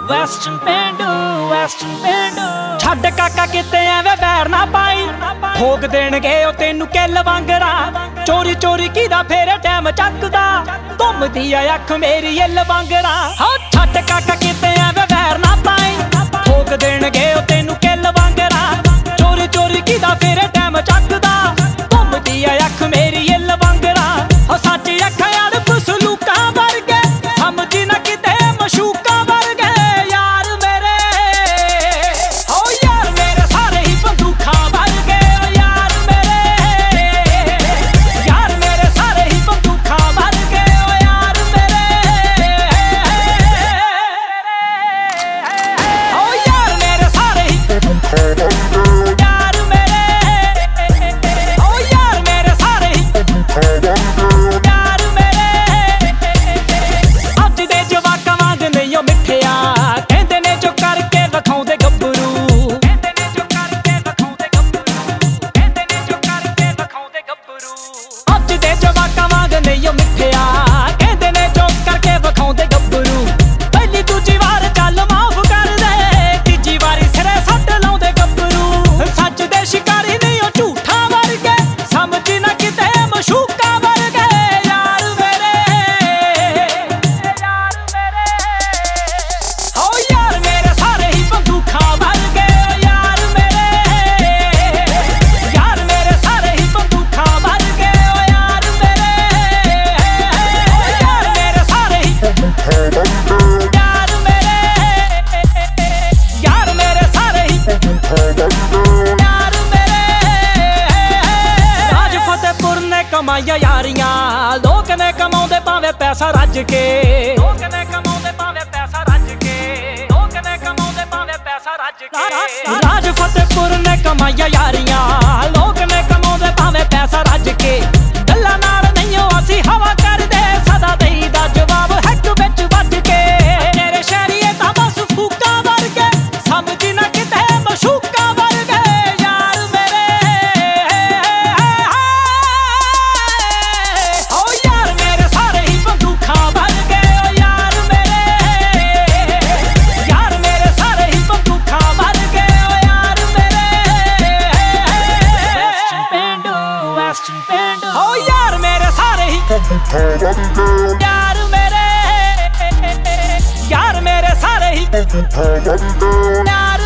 western ਪਿੰਡੂ ਛੱਡ ਕਾਕਾ ਕਿਤੇ ਐਵੇਂ ਵੈਰ ਨਾ ਪਾਈ ਠੋਕ ਦੇਣਗੇ ਉਹ ਤੈਨੂੰ ਕਿੱਲ ਵਾਂਗਰਾ ਚੋਰੀ ਚੋਰੀ ਕੀਦਾ ਫੇਰੇ ਟਾਈਮ ਚੱਕਦਾ ਘੁੰਮਦੀ ਆ ਅੱਖ ਮੇਰੀ ਇੱਲ ਵਾਂਗਰਾ ਹੋ ਛੱਡ ਕਾਕਾ ਕਿਤੇ ਐਵੇਂ ਵੈਰ ਨਾ ਪਾਈ ਠੋਕ ਦੇਣਗੇ ਉਹ ਤੈਨੂੰ ਕਿੱਲ ਵਾਂਗਰਾ ਚੋਰੀ ਚੋਰੀ ਕੀਦਾ ਫੇਰੇ ਟਾਈਮ ਚੱਕਦਾ ਘੁੰਮਦੀ ਆ ਅੱਖ ਮੇਰੀ ਇੱਲ ਵਾਂਗਰਾ ਹੋ ਸੱਚ ਅੱਖਾਂ ਯਾਰ ਫਸਲੂਕਾਂ ਵਰਗੇ ਸਮਝੀ ਨਾ ਕਿਤੇ ਮਸ਼ੂਕਾਂ ਵਰਗੇ ਯਾਰ ਮੇਰੇ ਹੋ ਯਾਰ ਮੇਰੇ ਸਾਰੇ ਹੀ ਬੰਦੂਕਾਂ ਵਰਗੇ ਯਾਰ ਮੇਰੇ ਸਾਰੇ ਹੀ ਬੰਦੂਕਾਂ ਵਰਗੇ ਯਾਰ ਮੇਰੇ ਹੋ ਯਾਰ ਮੇਰੇ ਸਾਰੇ ਹੀ ਯਾਰ ਮੇਰੇ ਹੋ ਯਾਰ ਮੇਰੇ ਸਾਰੇ ਹੀ ਯਾਰ ਮੇਰੇ ਅੱਜ ਦੇ ਜਵਾਕਾਂ ਵਾਂਗ ਨਹੀਂ ਉਹ ਮਿੱਠਿਆ ਕਹਿੰਦੇ ਨੇ ਜੋ ਕਰਕੇ ਵਿਖਾਉਂਦੇ ਗੱਭਰੂ ਕਹਿੰਦੇ ਨੇ ਜੋ ਕਰਕੇ ਵਿਖਾਉਂਦੇ ਗੱਭਰੂ ਕਹਿੰਦੇ ਨੇ ਜੋ ਕਰਕੇ ਵਿਖਾਉਂਦੇ ਗੱਭਰੂ ਅੱਜ ਦੇ ਜਵਾਕਾਂ ਵਾਂਗ ਨਹੀਂ ਉਹ ਮਿੱਠਿਆ ਕਹਿੰਦੇ ਨੇ ਜੋ ਕਰਕੇ ਵਿਖਾਉਂਦੇ ਗੱਭਰੂ ਪਹਿਲੀ ਦੂਜੀ ਵਾਰ ਚੱਲ ਮਾਫ ਕਰ ਦੇ ਤੀਜੀ ਵਾਰੀ ਸਿਰੇ ਸੱਟ ਲਾਉਂਦੇ ਗੱਭਰੂ ਸੱਚ ਦੇ ਸ਼ਿਕਾਰੀ ਨਹੀਂ ਉਹ ਝੂਠਾਂ ਵਰਗੇ ਸਮਝੀ ਨਾ ਕਿਤੇ ਮਸ਼ੂਕਾਂ ਵਰਗੇ ਯਾਰ ਮੇਰੇ ਹੋ ਯਾਰ ਮੇਰੇ ਸਾਰੇ ਹੀ ਬੰਦੂਕਾਂ ਵਰਗੇ ਯਾਰ ਮੇਰੇ ਸਾਰੇ ਹੀ ਬੰਦੂਕਾਂ ਵਰਗੇ ਯਾਰ ਮੇਰੇ ਯਾਰ ਮੇਰੇ ਸਾਰੇ ਹੀ ਯਾਰ ਮੇਰੇ ਸਾਰੇ ਹੀ ਯਾਰ ਮੇਰੇ ਰਾਜ ਫਤਿਹਪੁਰ ਨੇ ਕਮਾਈਆਂ ਯਾਰੀਆਂ ਲੋਕ ਨੇ ਕਮਾਉਂਦੇ ਭਾਵੇਂ ਪੈਸਾ ਰੱਜ ਕੇ ਲੋਕ ਨੇ ਕਮਾਉਂਦੇ ਭਾਵੇਂ ਪੈਸਾ ਰੱਜ ਕੇ ਲੋਕ ਨੇ ਕਮਾਉਂਦੇ ਭਾਵੇਂ ਪੈਸਾ ਰੱਜ ਕੇ ਰਾਜ ਫਤਿਹਪੁਰ ਨੇ ਕਮਾਈਆਂ ਯਾਰੀਆਂ ਲੋਕ ਨੇ ਕਮਾਉਂਦੇ ਭਾਵੇਂ ਪੈਸਾ ਰੱਜ ਕੇ ਗੱਲਾਂ ਨਾਲ ਨਹੀਂ ਅਸੀਂ ਹਵਾ ਕਰਦੇ ਸਦਾ ਦੇਈਦਾ ਜਵਾਬ ਹੱਕ ਵਿੱਚ ਵੱਜ ਕੇ ਤੇਰੇ ਸ਼ਹਿਰੀਏ ਤਾਂ ਬਸ ਫੂਕਾਂ ਵਰਗੇ ਸਮਝੀ ਨਾ ਕਿਤੇ ਮਸ਼ੂਕਾਂ ਵਰਗੇ ਯਾਰ ਮੇਰੇ ਹੋ ਯਾਰ ਮੇਰੇ ਸਾਰੇ ਹੀ ਬੰਦੂਕਾਂ ਵਰਗੇ ਯਾਰ ਮੇਰੇ ਸਾਰੇ ਹੀ ਬੰਦੂਕਾਂ ਵਰਗੇ ਯਾਰ ਮੇਰੇ ਵੈਸਟਰਨ ਪਿੰਡੂ ਹੋ ਯਾਰ ਮੇਰੇ ਸਾਰੇ ਹੀ ਯਾਰ ਮੇਰੇ ਸਾਰੇ ਹੀ ਯਾਰ